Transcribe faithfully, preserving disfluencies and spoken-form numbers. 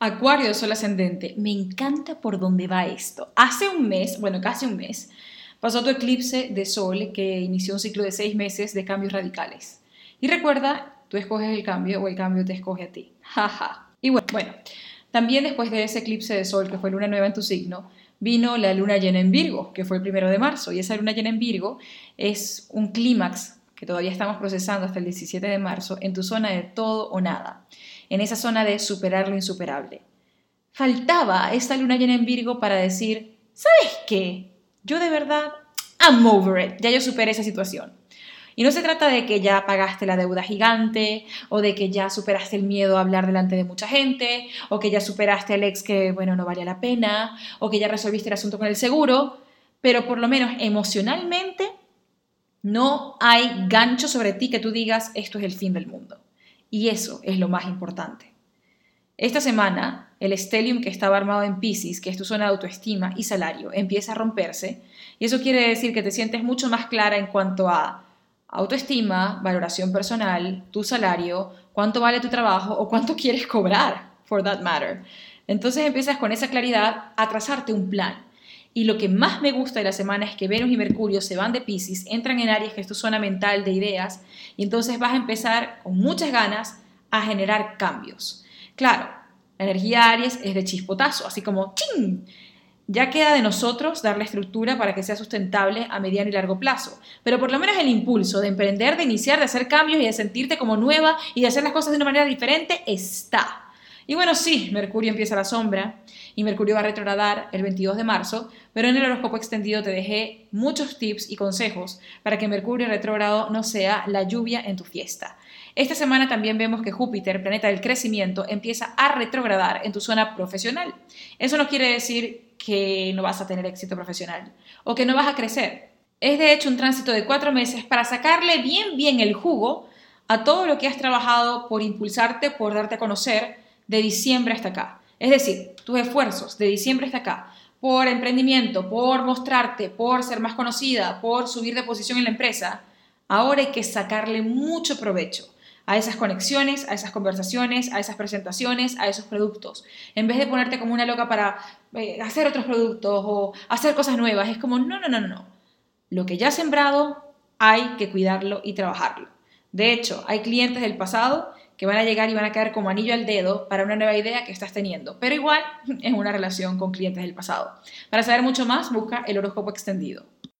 Acuario de Sol ascendente, me encanta por dónde va esto. Hace un mes, bueno, casi un mes, pasó tu eclipse de Sol que inició un ciclo de seis meses de cambios radicales. Y recuerda, tú escoges el cambio o el cambio te escoge a ti. Jaja. Y bueno, bueno, también después de ese eclipse de Sol, que fue luna nueva en tu signo, vino la luna llena en Virgo, que fue el primero de marzo. Y esa luna llena en Virgo es un clímax que todavía estamos procesando hasta el diecisiete de marzo en tu zona de todo o nada, en esa zona de superar lo insuperable. Faltaba esta luna llena en Virgo para decir, ¿sabes qué? Yo de verdad, I'm over it, ya yo superé esa situación. Y no se trata de que ya pagaste la deuda gigante, o de que ya superaste el miedo a hablar delante de mucha gente, o que ya superaste al ex que, bueno, no valía la pena, o que ya resolviste el asunto con el seguro, pero por lo menos emocionalmente no hay gancho sobre ti que tú digas, esto es el fin del mundo. Y eso es lo más importante. Esta semana, el stellium que estaba armado en Piscis, que es tu zona de autoestima y salario, empieza a romperse, y eso quiere decir que te sientes mucho más clara en cuanto a autoestima, valoración personal, tu salario, cuánto vale tu trabajo o cuánto quieres cobrar, for that matter. Entonces empiezas con esa claridad a trazarte un plan. Y lo que más me gusta de la semana es que Venus y Mercurio se van de Piscis, entran en Aries, que es tu zona mental de ideas, y entonces vas a empezar con muchas ganas a generar cambios. Claro, la energía Aries es de chispotazo, así como ¡ching! Ya queda de nosotros darle estructura para que sea sustentable a mediano y largo plazo. Pero por lo menos el impulso de emprender, de iniciar, de hacer cambios y de sentirte como nueva y de hacer las cosas de una manera diferente está. Y bueno, sí, Mercurio empieza a la sombra y Mercurio va a retrogradar el veintidós de marzo, pero en el horóscopo extendido te dejé muchos tips y consejos para que Mercurio retrógrado no sea la lluvia en tu fiesta. Esta semana también vemos que Júpiter, planeta del crecimiento, empieza a retrogradar en tu zona profesional. Eso no quiere decir que no vas a tener éxito profesional o que no vas a crecer. Es de hecho un tránsito de cuatro meses para sacarle bien bien el jugo a todo lo que has trabajado por impulsarte, por darte a conocer de diciembre hasta acá. Es decir, tus esfuerzos de diciembre hasta acá, por emprendimiento, por mostrarte, por ser más conocida, por subir de posición en la empresa, ahora hay que sacarle mucho provecho a esas conexiones, a esas conversaciones, a esas presentaciones, a esos productos. En vez de ponerte como una loca para eh, hacer otros productos o hacer cosas nuevas, es como, no, no, no, no. Lo que ya has sembrado hay que cuidarlo y trabajarlo. De hecho, hay clientes del pasado que van a llegar y van a caer como anillo al dedo para una nueva idea que estás teniendo, pero igual es una relación con clientes del pasado. Para saber mucho más, busca el horóscopo extendido.